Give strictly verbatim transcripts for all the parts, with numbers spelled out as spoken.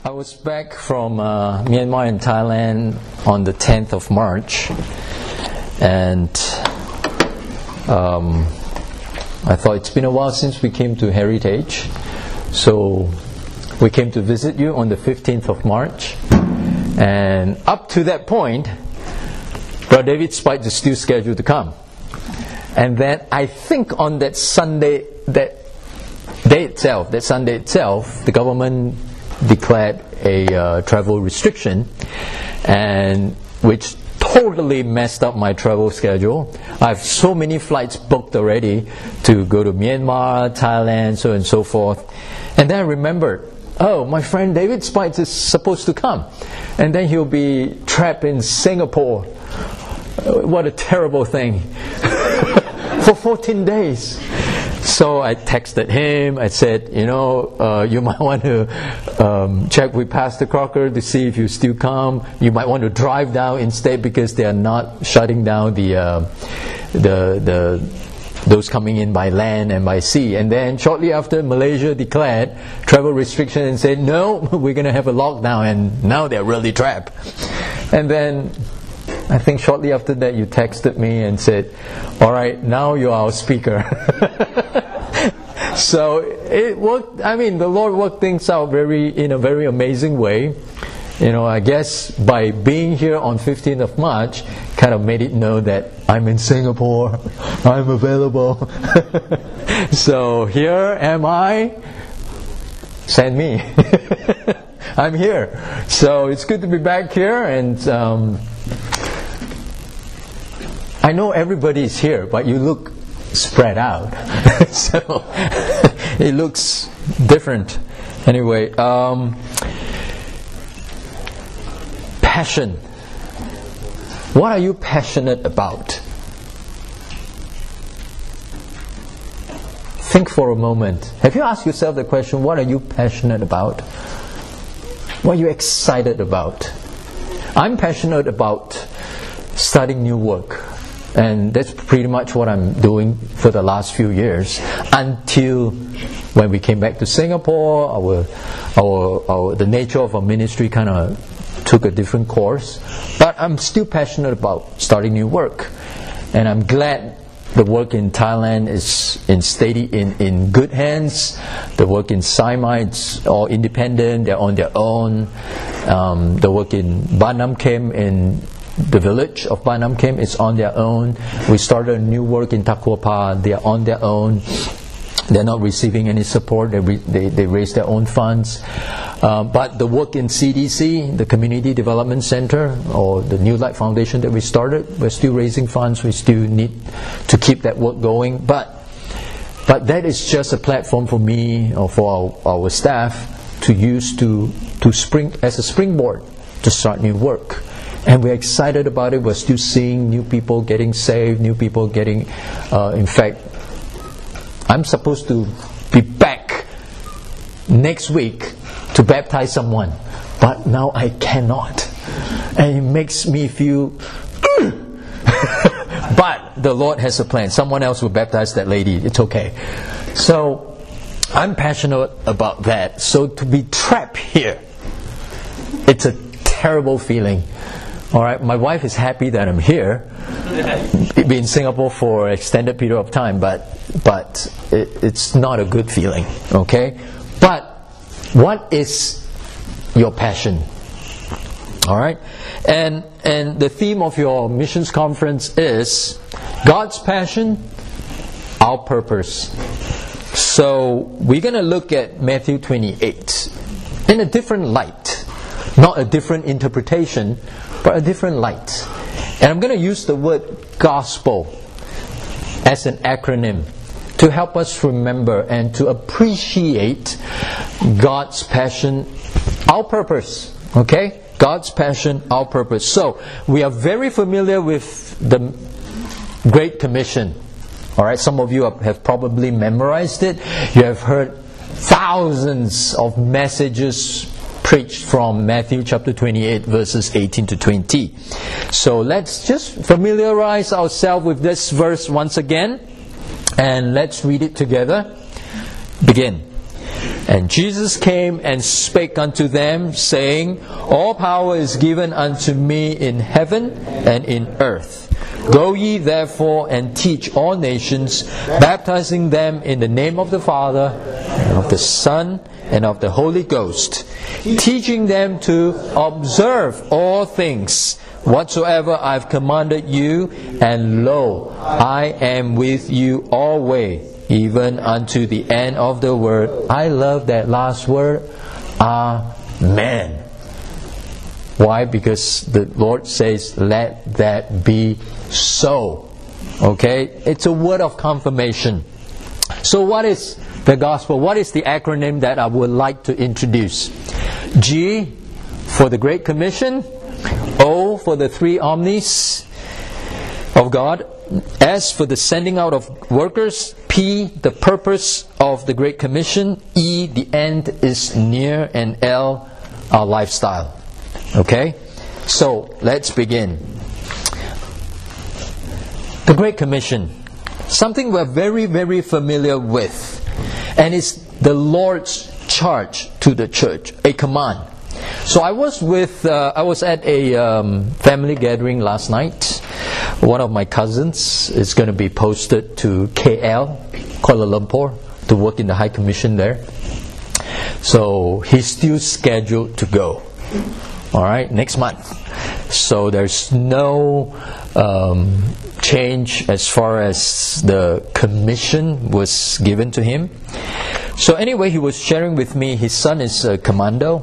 I was back from uh, Myanmar and Thailand on the tenth of March, and um, I thought it's been a while since we came to Heritage, so we came to visit you on the fifteenth of March, and up to that point, Brother David Spite is still scheduled to come. And then I think on that Sunday, that day itself, that Sunday itself, the government declared a uh, travel restriction, and which totally messed up my travel schedule. I have so many flights booked already to go to Myanmar, Thailand, so and so forth. And then I remembered, oh, my friend David Spite is supposed to come, and then he'll be trapped in Singapore. What a terrible thing. For fourteen days. So I texted him. I said, you know, uh, you might want to um, check with Pastor Crocker to see if you still come. You might want to drive down instead, because they are not shutting down the uh, the the those coming in by land and by sea. And then shortly after, Malaysia declared travel restriction and said, no, we're going to have a lockdown. And now they're really trapped. And then I think shortly after that, you texted me and said, all right, now you're our speaker. So it worked. I mean, the Lord worked things out very in a very amazing way. You know, I guess by being here on fifteenth of March, kind of made it know that I'm in Singapore, I'm available. So here am I. Send me. I'm here. So it's good to be back here, and um, I know everybody is here, but you look spread out. So it looks different. Anyway, um, passion. What are you passionate about? Think for a moment. Have you asked yourself the question, what are you passionate about? What are you excited about? I'm passionate about starting new work. And that's pretty much what I'm doing for the last few years, until when we came back to Singapore, our, our, our the nature of our ministry kind of took a different course. But I'm still passionate about starting new work, and I'm glad the work in Thailand is in steady in, in good hands. The work in Saimaa, it's all independent; they're on their own. Um, the work in Ban Nam Kem in the village of Ban Nam Kem is on their own. We started a new work in Tak Kua Pa. They are on their own. They're not receiving any support. They re- they, they raise their own funds. Uh, but the work in C D C, the Community Development Center, or the New Light Foundation that we started, we're still raising funds. We still need to keep that work going. But but that is just a platform for me or for our, our staff to use to to spring as a springboard to start new work. And we're excited about it. We're still seeing new people getting saved, new people getting, uh, in fact, I'm supposed to be back next week to baptize someone, but now I cannot. And it makes me feel, but the Lord has a plan. Someone else will baptize that lady. It's okay. So I'm passionate about that. So to be trapped here, it's a terrible feeling. All right, my wife is happy that I'm here. Been in Singapore for an extended period of time, but but it, it's not a good feeling. Okay, but what is your passion? All right, and and the theme of your missions conference is God's passion, our purpose. So we're going to look at Matthew twenty-eight in a different light, not a different interpretation, but a different light. And I'm going to use the word gospel as an acronym to help us remember and to appreciate God's passion, our purpose. Okay? God's passion, our purpose. So, we are very familiar with the Great Commission. Alright, some of you have probably memorized it. You have heard thousands of messages preached from Matthew chapter twenty-eight, verses eighteen to twenty. So let's just familiarize ourselves with this verse once again, and let's read it together. Begin. And Jesus came and spake unto them, saying, All power is given unto me in heaven and in earth. Go ye therefore and teach all nations, baptizing them in the name of the Father, and of the Son, and of the Holy Ghost, teaching them to observe all things whatsoever I have commanded you, and lo, I am with you always, even unto the end of the world. I love that last word, Amen. Why? Because the Lord says, let that be so. Okay? It's a word of confirmation. So what is the gospel? What is the acronym that I would like to introduce? G for the Great Commission, O for the three omnis of God, S for the sending out of workers, P the purpose of the Great Commission, E the end is near, and L our lifestyle. Okay? So, let's begin. The Great Commission. Something we're very, very familiar with. And it's the Lord's charge to the church. A command. So I was with, uh, I was at a um, family gathering last night. One of my cousins is going to be posted to K L, Kuala Lumpur, to work in the High Commission there. So he's still scheduled to go. Alright, next month. So there's no um, change as far as the commission was given to him. So anyway, he was sharing with me, his son is a commando,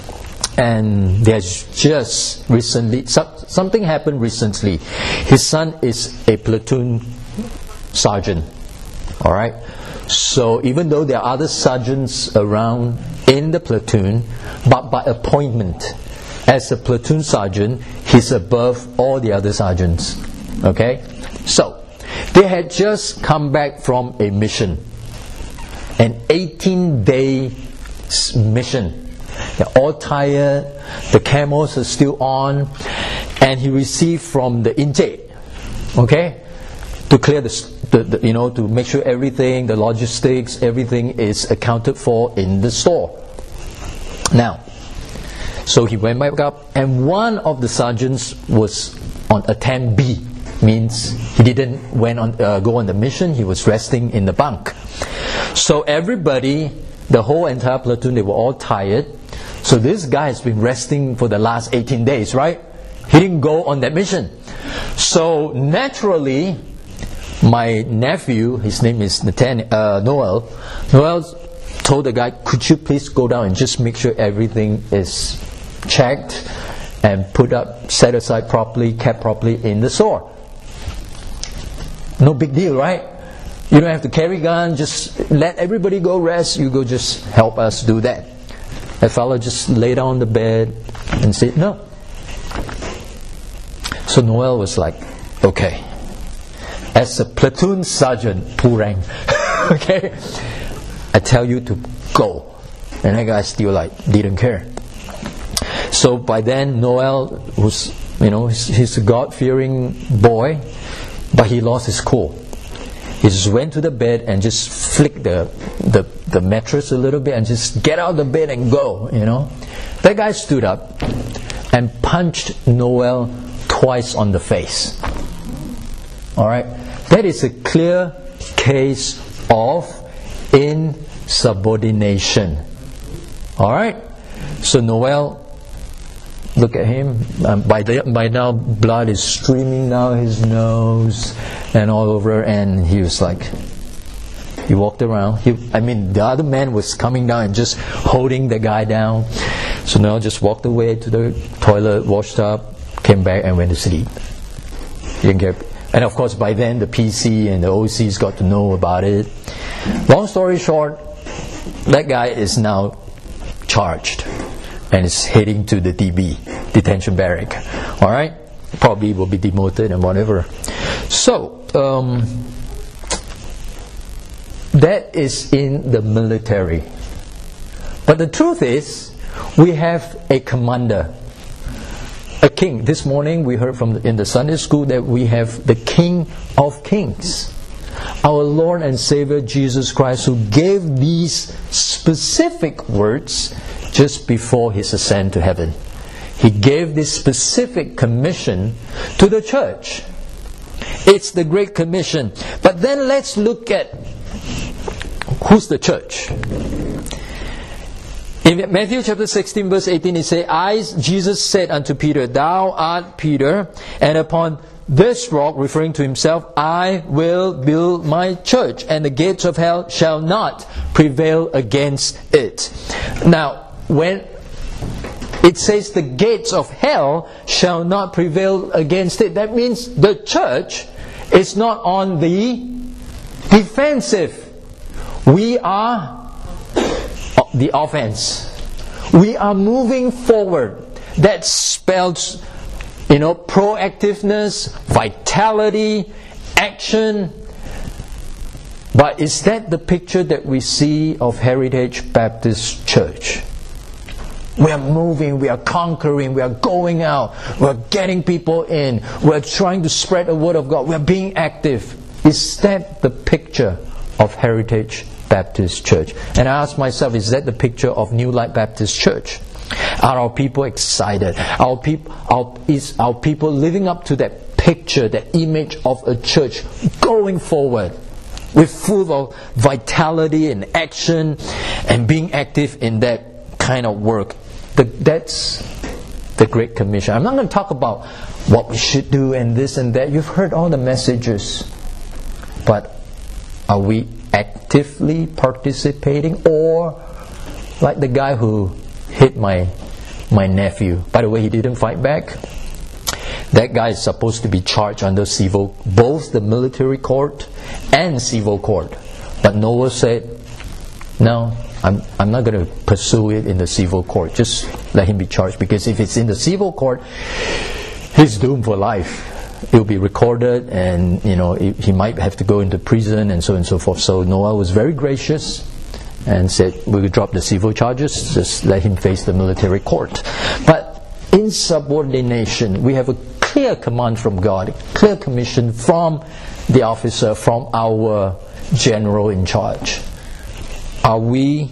and there's just recently, so, something happened recently. His son is a platoon sergeant. Alright, so even though there are other sergeants around in the platoon, but by appointment, as a platoon sergeant, he's above all the other sergeants. Okay? So, they had just come back from a mission. An eighteen-day mission. They're all tired, the camels are still on, and he received from the intake, okay, to clear the, the, the, you know, to make sure everything, the logistics, everything is accounted for in the store. Now, so he went back up, and one of the sergeants was on attempt B, means he didn't went on uh, go on the mission, he was resting in the bunk. So everybody, the whole entire platoon, they were all tired. So this guy has been resting for the last eighteen days, right? He didn't go on that mission. So naturally, my nephew, his name is Nathan, uh, Noel, Noel told the guy, could you please go down and just make sure everything is checked and put up, set aside properly, kept properly in the store. No big deal, right? You don't have to carry gun, just let everybody go rest, you go just help us do that. That fellow just lay down on the bed and said, no. So Noel was like, okay, as a platoon sergeant, Purang, okay, I tell you to go. And that guy still like didn't care. So by then Noel was, you know, he's, he's a God-fearing boy, but he lost his cool. He just went to the bed and just flicked the, the the mattress a little bit and just get out of the bed and go, you know. That guy stood up and punched Noel twice on the face. Alright? That is a clear case of insubordination. Alright? So Noel, look at him. Um, by, the, by now, blood is streaming down his nose and all over, and he was like, he walked around. He, I mean, the other man was coming down and just holding the guy down. So Noel just walked away to the toilet, washed up, came back, and went to sleep. He didn't care. And of course, by then, the P C and the O Cs got to know about it. Long story short, that guy is now charged and is heading to the D B, detention barrack. Alright? Probably will be demoted and whatever. So, um, that is in the military. But the truth is, we have a commander, a king. This morning we heard from the, in the Sunday school that we have the King of Kings. our Lord and Savior Jesus Christ, who gave these specific words just before His ascent to heaven. He gave this specific commission to the church. It's the Great Commission. But then let's look at who's the church. In Matthew chapter sixteen verse eighteen it says, I, Jesus said unto Peter, Thou art Peter, and upon this rock, referring to Himself, I will build my church, and the gates of hell shall not prevail against it. Now, when it says the gates of hell shall not prevail against it, that means the church is not on the defensive. We are the offense. We are moving forward. That spells, you know, proactiveness, vitality, action. But is that the picture that we see of Heritage Baptist Church? We are moving, we are conquering, we are going out, we are getting people in, we are trying to spread the word of God, we are being active. Is that the picture of Heritage Baptist Church? And I ask myself, is that the picture of New Light Baptist Church? Are our people excited? Our peop- our, is our people living up to that picture, that image of a church going forward with full of vitality and action and being active in that kind of work? The, that's the Great Commission. I'm not going to talk about what we should do and this and that. You've heard all the messages. But are we actively participating, or like the guy who hit my my nephew? By the way, he didn't fight back. That guy is supposed to be charged under civil, both the military court and civil court. But Noah said, no, I'm I'm not going to pursue it in the civil court. Just let him be charged, because if it's in the civil court, he's doomed for life. It will be recorded, and you know he might have to go into prison, and so on and so forth. So Noah was very gracious and said, we will drop the civil charges, just let him face the military court. But in subordination, we have a clear command from God, a clear commission from the officer, from our general in charge. Are we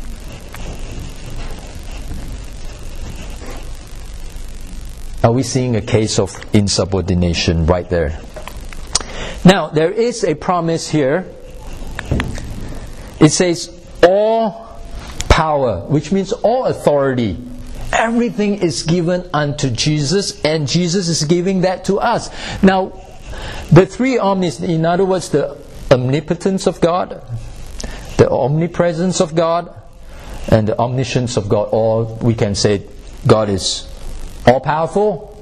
Are we seeing a case of insubordination right there? Now, there is a promise here. It says, all power, which means all authority. Everything is given unto Jesus, and Jesus is giving that to us. Now, the three omnis, in other words, the omnipotence of God, the omnipresence of God, and the omniscience of God, or we can say God is all powerful,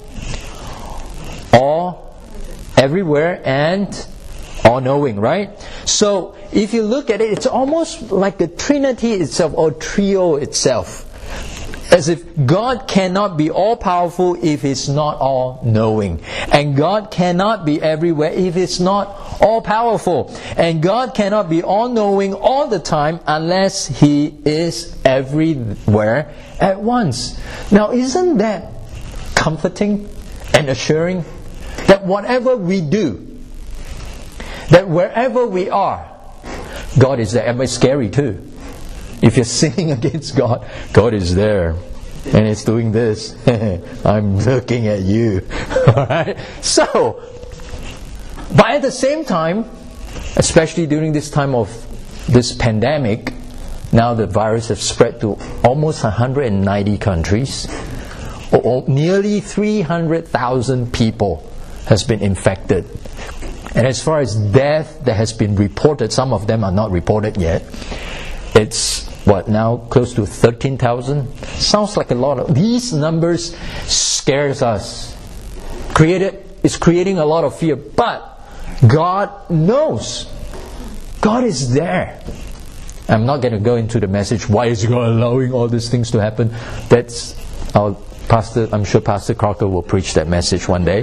all everywhere, and all knowing, right? So if you look at it, it's almost like the Trinity itself, or trio itself. As if God cannot be all powerful if He's not all knowing. And God cannot be everywhere if He's not all powerful. And God cannot be all knowing all the time unless He is everywhere at once. Now, isn't that comforting and assuring? That whatever we do, that wherever we are, God is there. And it's scary too. If you're sinning against God, God is there. And it's doing this. I'm looking at you. Alright? So, but at the same time, especially during this time of this pandemic, now the virus has spread to almost one hundred ninety countries. Or nearly three hundred thousand people has been infected. And as far as death that has been reported, some of them are not reported yet. It's, what, now close to thirteen thousand? Sounds like a lot of... These numbers scares us. Created, it's creating a lot of fear. But God knows. God is there. I'm not going to go into the message, why is God allowing all these things to happen? That's... our Pastor, I'm sure Pastor Crocker will preach that message one day.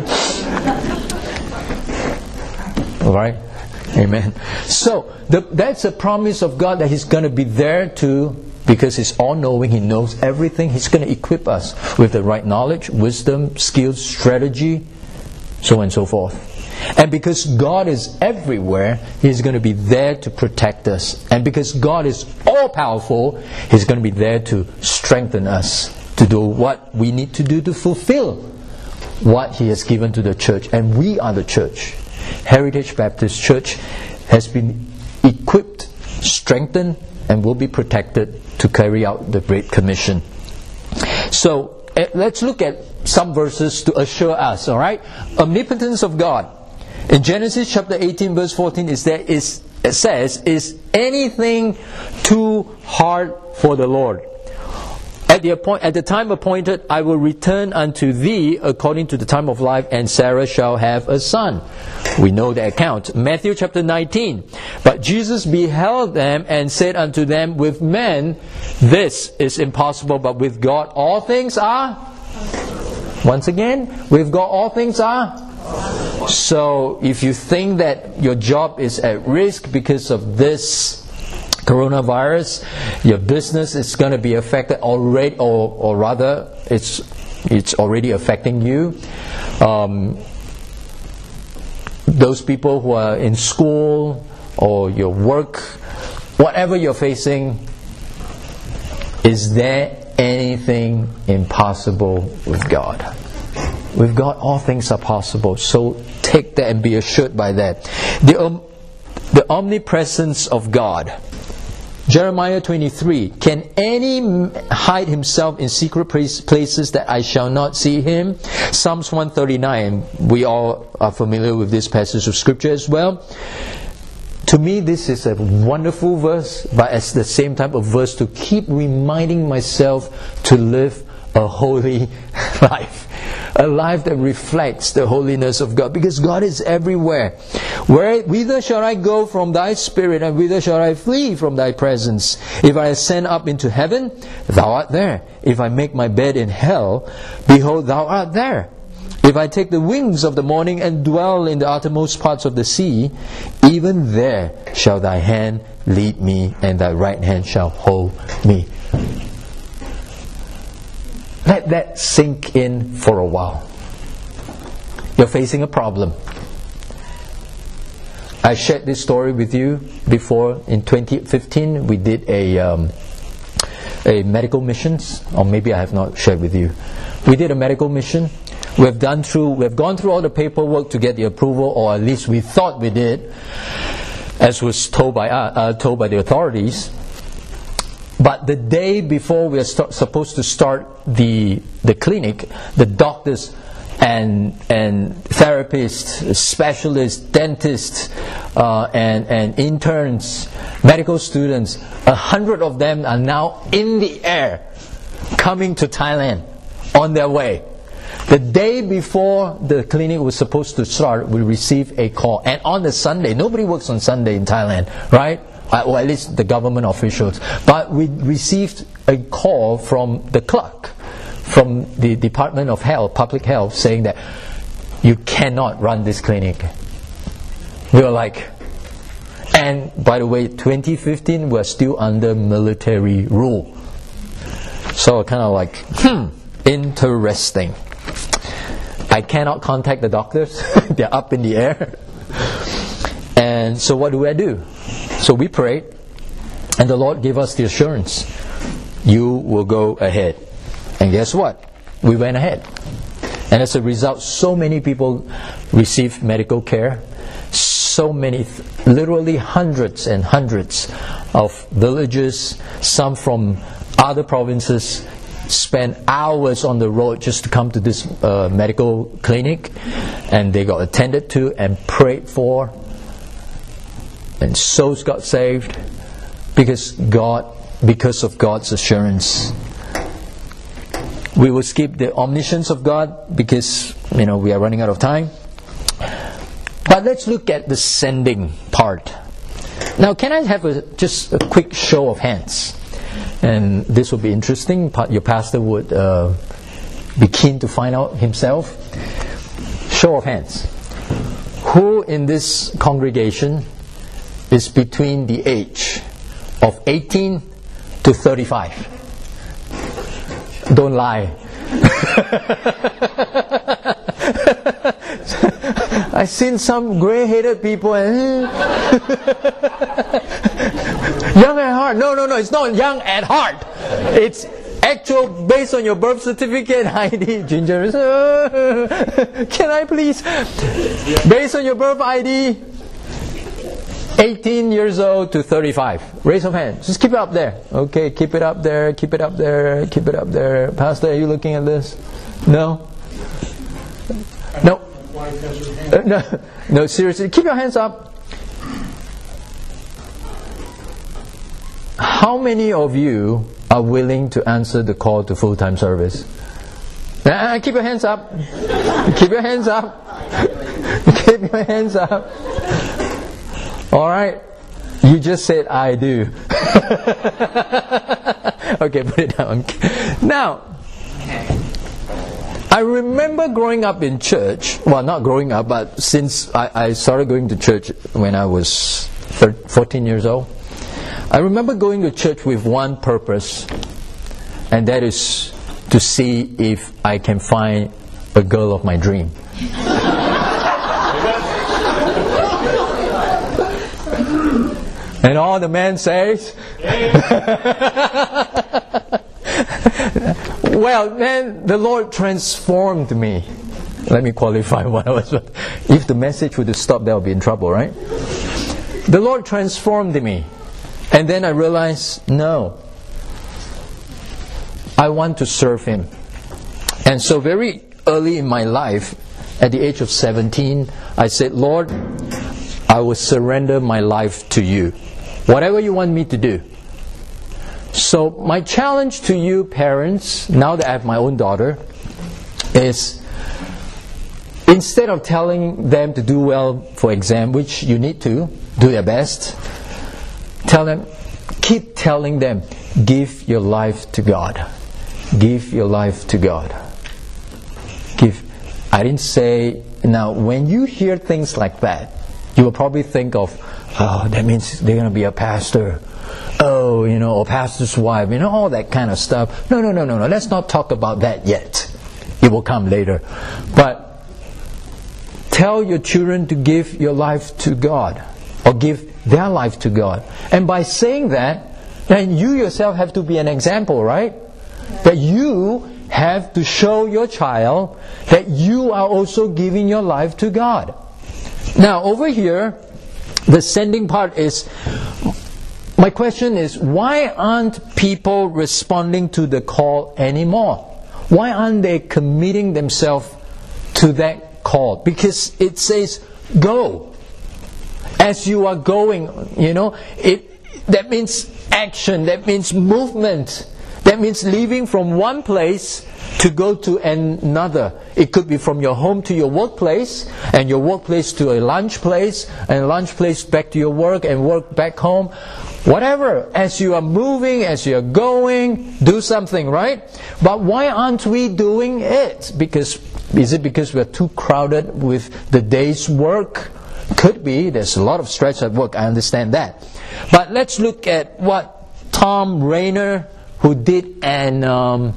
Alright? Amen. So, the, that's a promise of God that He's going to be there to, because He's all-knowing, He knows everything. He's going to equip us with the right knowledge, wisdom, skills, strategy, so on and so forth. And because God is everywhere, He's going to be there to protect us. And because God is all-powerful, He's going to be there to strengthen us to do what we need to do to fulfill what He has given to the church. And we are the church. Heritage Baptist Church has been equipped, strengthened, and will be protected to carry out the Great Commission. So, let's look at some verses to assure us, alright? Omnipotence of God. In Genesis chapter eighteen verse fourteen, is there is it says, is anything too hard for the Lord? At the appoint, at the time appointed, I will return unto thee according to the time of life, and Sarah shall have a son. We know the account. Matthew chapter nineteen. But Jesus beheld them and said unto them, with men this is impossible, but with God all things are. Once again, with God all things are. So if you think that your job is at risk because of this coronavirus, your business is going to be affected already, or, or rather it's it's already affecting you. Um, those people who are in school or your work, whatever you're facing, is there anything impossible with God? With God, all things are possible. So take that and be assured by that. The, um, the omnipresence of God. Jeremiah twenty-three. Can any hide himself in secret places that I shall not see him? Psalms one thirty-nine. We all are familiar with this passage of Scripture as well. To me, this is a wonderful verse, but at the same time a verse to keep reminding myself to live a holy life. A life that reflects the holiness of God, because God is everywhere. Where, whither shall I go from thy spirit, and whither shall I flee from thy presence? If I ascend up into heaven, thou art there. If I make my bed in hell, behold, thou art there. If I take the wings of the morning and dwell in the uttermost parts of the sea, even there shall thy hand lead me, and thy right hand shall hold me. Let that sink in for a while. You're facing a problem. I shared this story with you before. In twenty fifteen, we did a um, a medical missions, or maybe I have not shared with you. We did a medical mission. We have done through, we have gone through all the paperwork to get the approval, or at least we thought we did, as was told by uh, uh, told by the authorities. But the day before we are start, supposed to start the the clinic, the doctors and and therapists, specialists, dentists, uh, and and interns, medical students, a hundred of them are now in the air, coming to Thailand, on their way. The day before the clinic was supposed to start, we received a call, and on the Sunday, nobody works on Sunday in Thailand, right? Uh, or at least the government officials. But we received a call from the clerk, from the Department of Health, Public Health, saying that you cannot run this clinic. We were like, and by the way, twenty fifteen, we're still under military rule. So kind of like, hmm, interesting. I cannot contact the doctors. They're up in the air. And so what do I do? So we prayed, and the Lord gave us the assurance, you will go ahead. And guess what? We went ahead. And as a result, so many people received medical care. So many, literally hundreds and hundreds of villagers, some from other provinces, spent hours on the road just to come to this uh, medical clinic. And they got attended to and prayed for. And souls got saved because God, because of God's assurance. We will skip the omniscience of God because, you know, we are running out of time. But let's look at the sending part. Now, can I have a, just a quick show of hands? And this will be interesting. Your pastor would uh, be keen to find out himself. Show of hands. Who in this congregation is between the age of eighteen to thirty-five? Don't lie. I've seen some grey-headed people and young at heart. No, no, no, it's not young at heart. It's actual based on your birth certificate I D. Ginger is, uh, can I please? Based on your birth I D, eighteen years old to thirty-five. Raise of hand. Just keep it up there. Okay, keep it up there, keep it up there, keep it up there. Pastor, are you looking at this? No? No. Uh, no, no, seriously, keep your hands up. How many of you are willing to answer the call to full-time service? Uh, keep your hands up. Keep your hands up. Keep your hands up. All right. You just said, I do. Okay, put it down. Now, I remember growing up in church. Well, not growing up, but since I, I started going to church when I was fourteen years old. I remember going to church with one purpose, and that is to see if I can find a girl of my dream. And all the men says, well, then the Lord transformed me. Let me qualify what I was. If the message would have stopped, that would be in trouble, right? The Lord transformed me. And then I realized, no, I want to serve Him. And so very early in my life, at the age of seventeen, I said, Lord, I will surrender my life to You. Whatever You want me to do. So my challenge to you parents, now that I have my own daughter, is instead of telling them to do well for exam, which you need to, do their best, tell them, keep telling them, give your life to God. Give your life to God. Give. I didn't say, now when you hear things like that, you will probably think of, oh, that means they're going to be a pastor. Oh, you know, a pastor's wife, you know, all that kind of stuff. No, no, no, no, no. Let's not talk about that yet. It will come later. But tell your children to give your life to God, or give their life to God. And by saying that, then you yourself have to be an example, right? That you have to show your child that you are also giving your life to God. Now, over here, the sending part is, my question is, why aren't people responding to the call anymore? Why aren't they committing themselves to that call? Because it says, go. As you are going, you know, it that means action, that means movement. That means leaving from one place to go to another. It could be from your home to your workplace, and your workplace to a lunch place, and lunch place back to your work, and work back home. Whatever. As you are moving, as you are going, do something, right? But why aren't we doing it? Because is it because we're too crowded with the day's work? Could be. There's a lot of stress at work. I understand that. But let's look at what Thom Rainer, who did an um,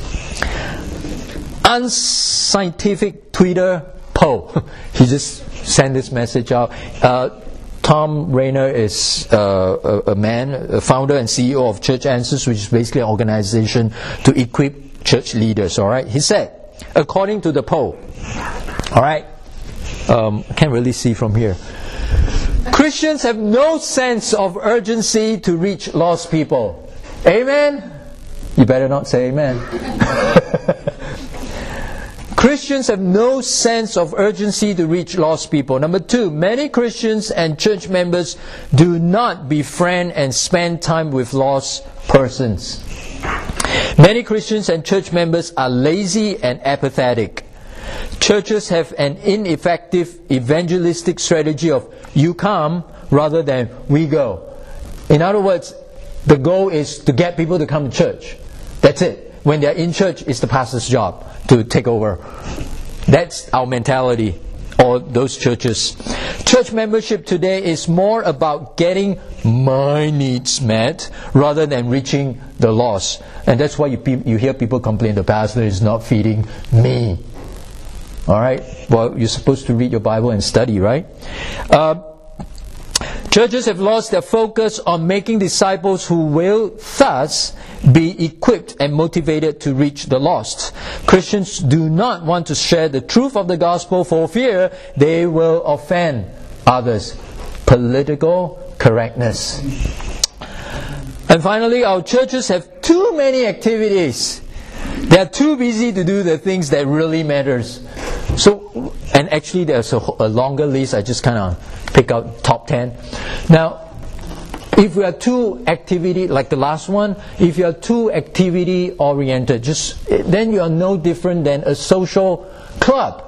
unscientific Twitter poll. He just sent this message out. Uh, Thom Rainer is uh, a, a man, a founder and C E O of Church Answers, which is basically an organization to equip church leaders. All right. He said, according to the poll, all right, um, I can't really see from here. Christians have no sense of urgency to reach lost people. Amen? You better not say amen. Christians have no sense of urgency to reach lost people. Number two, many Christians and church members do not befriend and spend time with lost persons. Many Christians and church members are lazy and apathetic. Churches have an ineffective evangelistic strategy of you come rather than we go. In other words, the goal is to get people to come to church. That's it. When they're in church, it's the pastor's job to take over. That's our mentality, or those churches. Church membership today is more about getting my needs met rather than reaching the lost. And that's why you, you hear people complain, the pastor is not feeding me. All right? Well, you're supposed to read your Bible and study, right? Uh, churches have lost their focus on making disciples who will thus be equipped and motivated to reach the lost. Christians do not want to share the truth of the gospel for fear they will offend others. Political correctness. And finally, our churches have too many activities. They are too busy to do the things that really matters. So, and actually there's a, a longer list. I just kind of pick out top ten. Now, if we are too activity, like the last one, if you are too activity oriented, just then you are no different than a social club,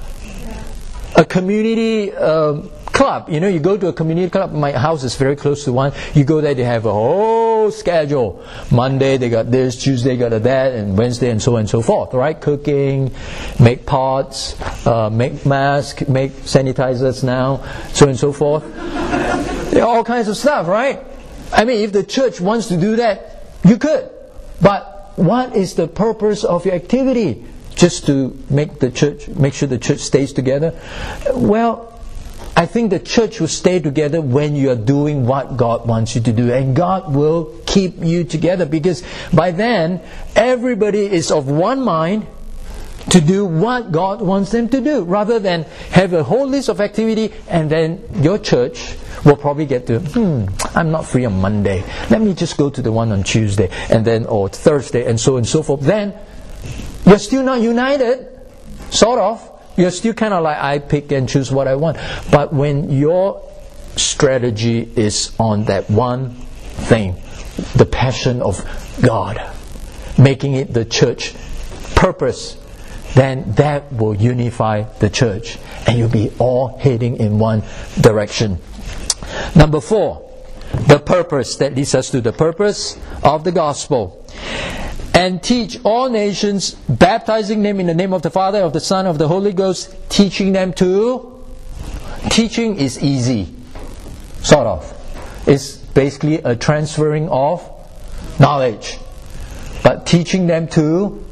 a community uh, club. You know, you go to a community club. My house is very close to one. You go there, they have a whole schedule. Monday they got this, Tuesday they got that, and Wednesday and so on and so forth. Right? Cooking, make pots, uh, make masks, make sanitizers now, so on and so forth. All kinds of stuff, right? I mean, if the church wants to do that, you could. But what is the purpose of your activity? Just to make the church, make sure the church stays together? Well, I think the church will stay together when you are doing what God wants you to do. And God will keep you together, because by then, everybody is of one mind to do what God wants them to do, rather than have a whole list of activity and then your church will probably get to, hmm, I'm not free on Monday. Let me just go to the one on Tuesday and then or Thursday and so on and so forth. Then you're still not united, sort of. You're still kind of like, I pick and choose what I want. But when your strategy is on that one thing, the passion of God, making it the church purpose, then that will unify the church and you'll be all heading in one direction. Number four, the purpose. That leads us to the purpose of the gospel. And teach all nations, baptizing them in the name of the Father, of the Son, of the Holy Ghost, teaching them to... Teaching is easy, sort of. It's basically a transferring of knowledge. But teaching them to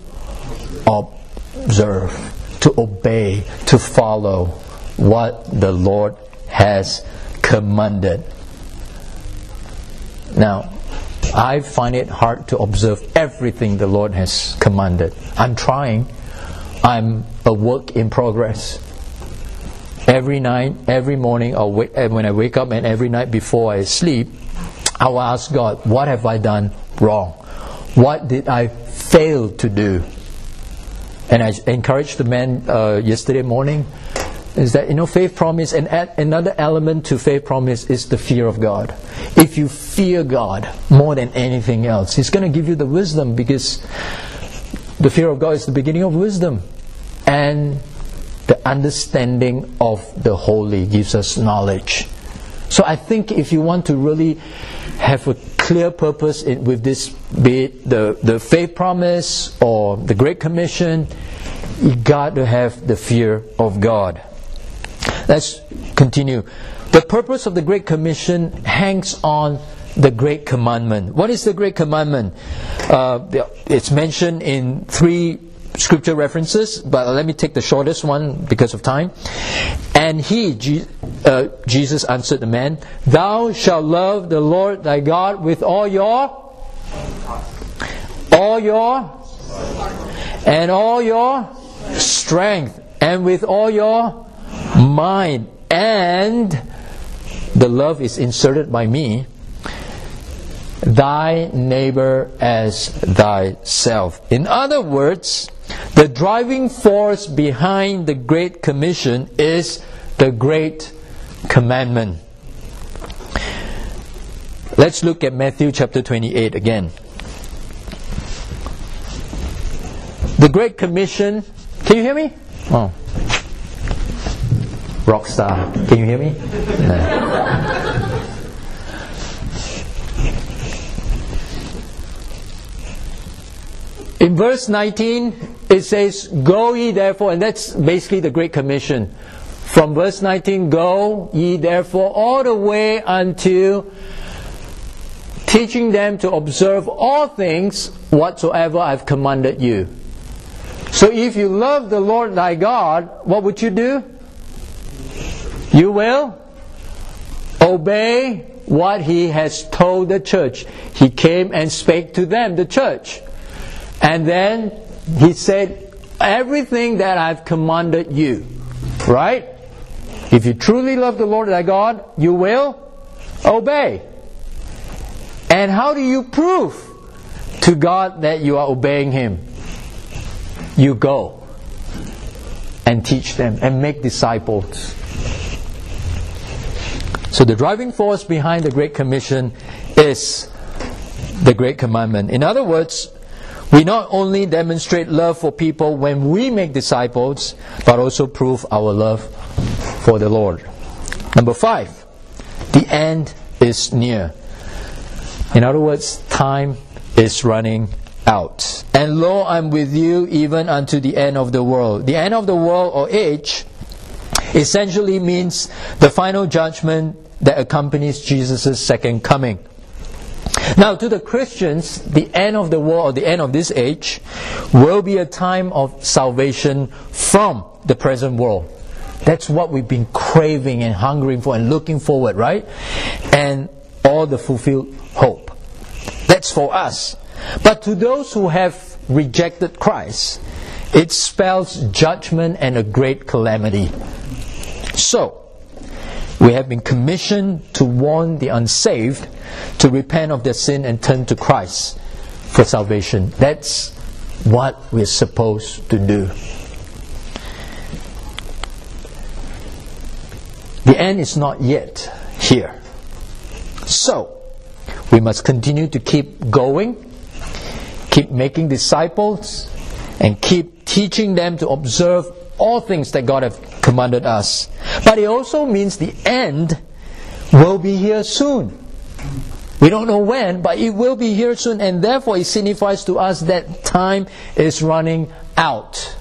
observe, to obey, to follow what the Lord has commanded. Now, I find it hard to observe everything the Lord has commanded. I'm trying. I'm a work in progress. Every night, every morning, I'll wake, when I wake up and every night before I sleep, I will ask God, what have I done wrong? What did I fail to do? And I encouraged the man uh, yesterday morning, is that, you know, faith promise, and add another element to faith promise is the fear of God. If you fear God more than anything else, He's going to give you the wisdom, because the fear of God is the beginning of wisdom. And the understanding of the holy gives us knowledge. So I think if you want to really have a clear purpose in, with this, be it the, the faith promise or the Great Commission, you got to have the fear of God. Let's continue. The purpose of the Great Commission hangs on the Great Commandment. What is the Great Commandment? Uh, it's mentioned in three scripture references, but let me take the shortest one because of time. And he, Je- uh, Jesus answered the man, "Thou shalt love the Lord thy God with all your, all your, and all your strength, and with all your mind." And the love is inserted by me. Thy neighbor as thyself. In other words, the driving force behind the Great Commission is the Great Commandment. Let's look at Matthew chapter twenty-eight again. The Great Commission. Can you hear me? Oh. Rockstar. Can you hear me? No. In verse nineteen, it says, "Go ye therefore," and that's basically the Great Commission. From verse nineteen, "Go ye therefore all the way until teaching them to observe all things whatsoever I've commanded you." So if you love the Lord thy God, what would you do? You will obey what He has told the church. He came and spake to them, the church. And then He said, everything that I've commanded you. Right? If you truly love the Lord thy God, you will obey. And how do you prove to God that you are obeying Him? You go and teach them and make disciples. So the driving force behind the Great Commission is the Great Commandment. In other words, we not only demonstrate love for people when we make disciples, but also prove our love for the Lord. Number five, the end is near. In other words, time is running out. And lo, I'm with you even unto the end of the world. The end of the world or age essentially means the final judgment that accompanies Jesus' second coming. Now, to the Christians, the end of the world or the end of this age will be a time of salvation from the present world. That's what we've been craving and hungering for and looking forward, right? And all the fulfilled hope. That's for us. But to those who have rejected Christ, it spells judgment and a great calamity. So, we have been commissioned to warn the unsaved to repent of their sin and turn to Christ for salvation. That's what we're supposed to do. The end is not yet here. So, we must continue to keep going, keep making disciples, and keep teaching them to observe all things that God has commanded us. But it also means the end will be here soon. We don't know when, but it will be here soon, and therefore it signifies to us that time is running out.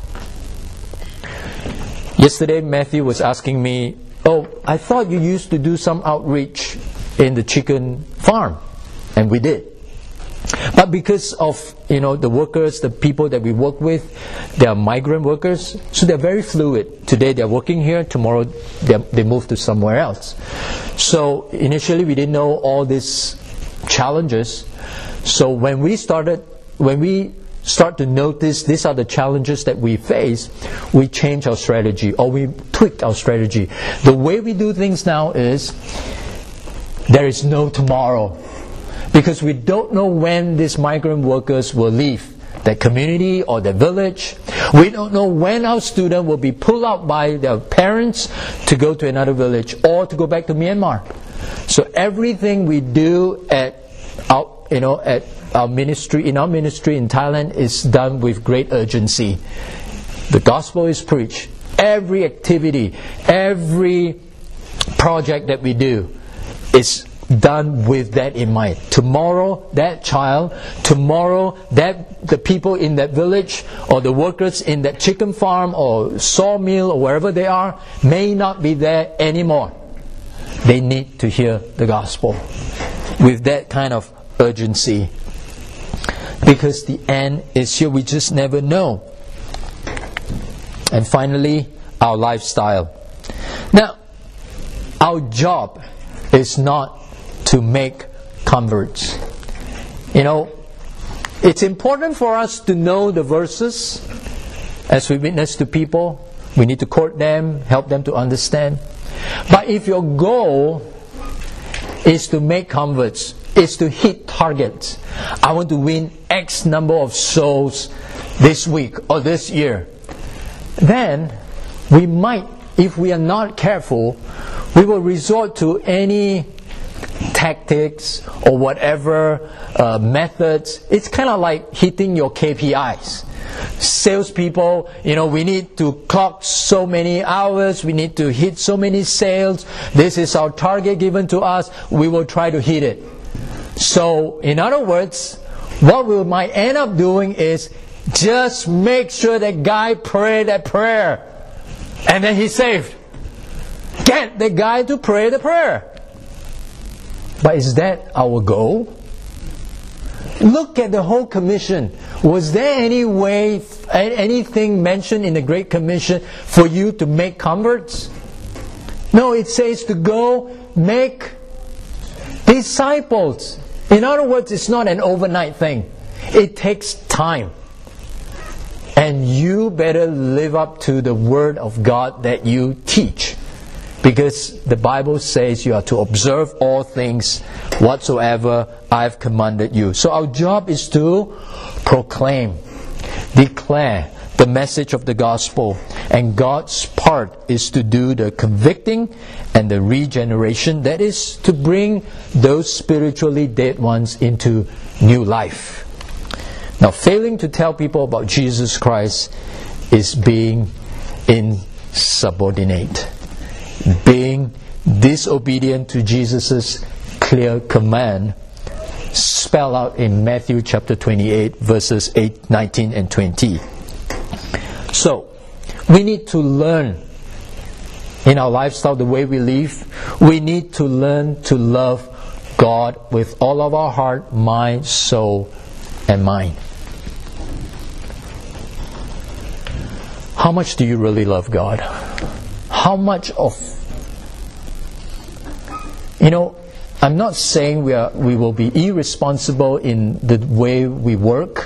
Yesterday Matthew was asking me, oh, I thought you used to do some outreach in the chicken farm. And we did. But because of, you know, the workers, the people that we work with, they are migrant workers, so they're very fluid. Today they're working here, tomorrow they move to somewhere else. So initially we didn't know all these challenges. So when we started, when we start to notice these are the challenges that we face, we change our strategy or we tweak our strategy. The way we do things now is, there is no tomorrow. Because we don't know when these migrant workers will leave their community or their village. We don't know when our student will be pulled out by their parents to go to another village or to go back to Myanmar. So everything we do at our, you know, at our ministry, in our ministry in Thailand, is done with great urgency. The gospel is preached. Every activity, every project that we do is done with that in mind. Tomorrow, that child, tomorrow, that the people in that village or the workers in that chicken farm or sawmill or wherever they are may not be there anymore. They need to hear the gospel with that kind of urgency. Because the end is here, we just never know. And finally, our lifestyle. Now, our job is not to make converts. You know, it's important for us to know the verses as we witness to people. We need to quote them, help them to understand. But if your goal is to make converts, is to hit targets, I want to win X number of souls this week or this year, then we might, if we are not careful, we will resort to any tactics or whatever uh, methods. It's kind of like hitting your K P Is. Salespeople, you know, we need to clock so many hours, we need to hit so many sales. This is our target given to us. We will try to hit it. So, in other words, what we might end up doing is just make sure that guy pray that prayer, and then he's saved. Get the guy to pray the prayer. But is that our goal? Look at the whole commission. Was there any way anything mentioned in the Great Commission for you to make converts? No, it says to go make disciples. In other words, it's not an overnight thing. It takes time. And you better live up to the Word of God that you teach. Because the Bible says you are to observe all things whatsoever I have commanded you. So our job is to proclaim, declare the message of the gospel. And God's part is to do the convicting and the regeneration. That is to bring those spiritually dead ones into new life. Now, failing to tell people about Jesus Christ is being insubordinate. Being disobedient to Jesus' clear command spelled out in Matthew chapter twenty-eight verses eight, nineteen and twenty. So, we need to learn in our lifestyle, the way we live, we need to learn to love God with all of our heart, mind, soul, and mind. How much do you really love God? How much of... You know, I'm not saying we are we will be irresponsible in the way we work.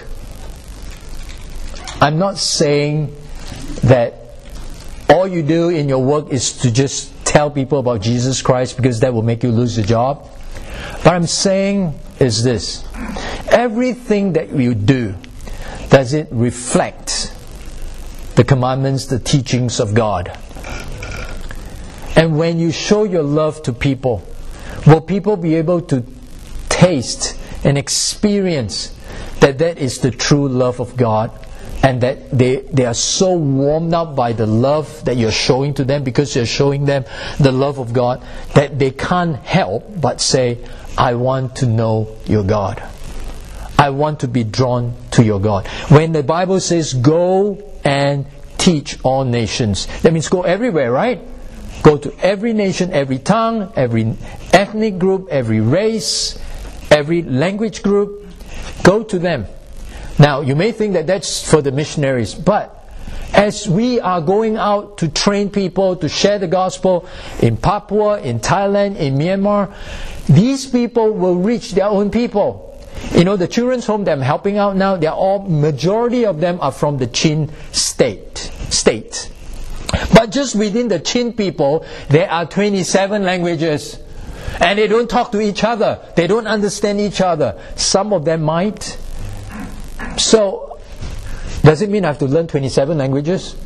I'm not saying that all you do in your work is to just tell people about Jesus Christ because that will make you lose your job. What I'm saying is this. Everything that you do, does it reflect the commandments, the teachings of God? And when you show your love to people, will people be able to taste and experience that that is the true love of God, and that they, they are so warmed up by the love that you're showing to them because you're showing them the love of God that they can't help but say, I want to know your God. I want to be drawn to your God. When the Bible says go and teach all nations, that means go everywhere, right? Go to every nation, every tongue, every ethnic group, every race, every language group. Go to them. Now, you may think that that's for the missionaries, but as we are going out to train people to share the gospel in Papua, in Thailand, in Myanmar, these people will reach their own people. You know, the children's home that I'm helping out now, they're all, majority of them are from the Chin state. state. But just within the Chin people, there are twenty-seven languages. And they don't talk to each other. They don't understand each other. Some of them might. So, does it mean I have to learn twenty-seven languages?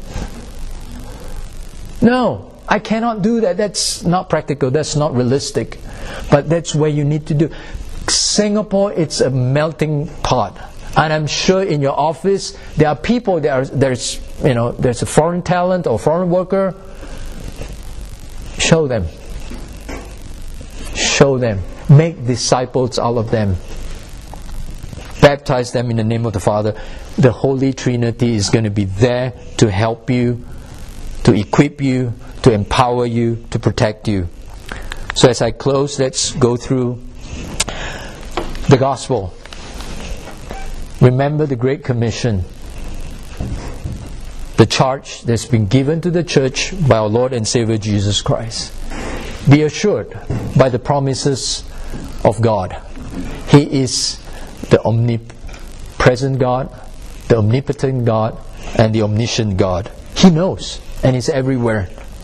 No, I cannot do that. That's not practical. That's not realistic. But that's where you need to do. Singapore, it's a melting pot. And I'm sure in your office, there are people, there are, there's, you know, there's a foreign talent or foreign worker. Show them. Show them. Make disciples out of them. Baptize them in the name of the Father. The Holy Trinity is going to be there to help you, to equip you, to empower you, to protect you. So as I close, let's go through the gospel. Remember the Great Commission, the charge that's been given to the church by our Lord and Savior Jesus Christ. Be assured by the promises of God. He is the omnipresent God, the omnipotent God, and the omniscient God. He knows, and is everywhere.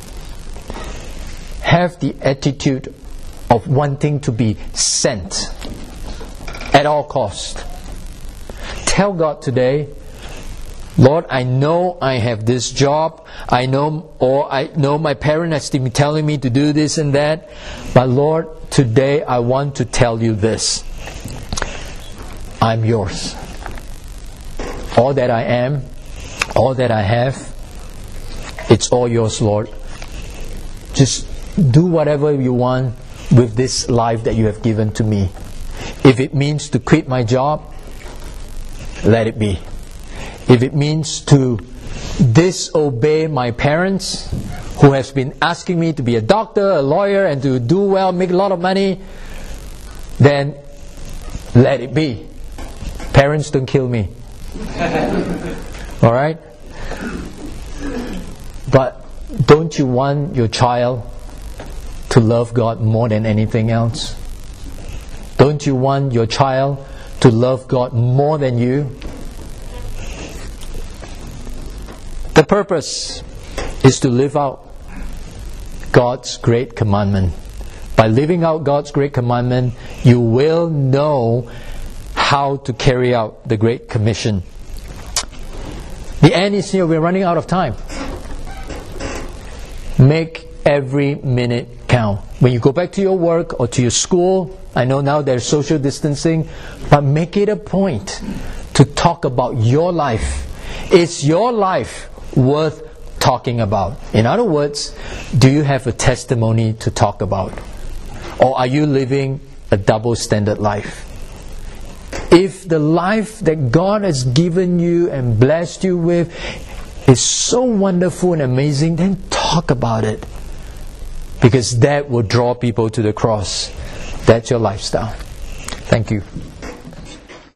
Have the attitude of wanting to be sent at all costs. Tell God today, Lord, I know I have this job, I know, or I know my parent has been telling me to do this and that, but Lord, today I want to tell you this. I'm yours. All that I am, all that I have, it's all yours, Lord. Just do whatever you want with this life that you have given to me. If it means to quit my job, let it be. If it means to disobey my parents, who has been asking me to be a doctor, a lawyer, and to do well, make a lot of money, then let it be. Parents, don't kill me. Alright? But don't you want your child to love God more than anything else? Don't you want your child to love God more than you? The purpose is to live out God's great commandment. By living out God's great commandment, you will know how to carry out the Great Commission. The end is here. We're running out of time. Make every minute count. When you go back to your work or to your school, I know now there's social distancing, but make it a point to talk about your life. Is your life worth talking about? In other words, do you have a testimony to talk about? Or are you living a double standard life? If the life that God has given you and blessed you with is so wonderful and amazing, then talk about it. Because that will draw people to the cross. That's your lifestyle. Thank you.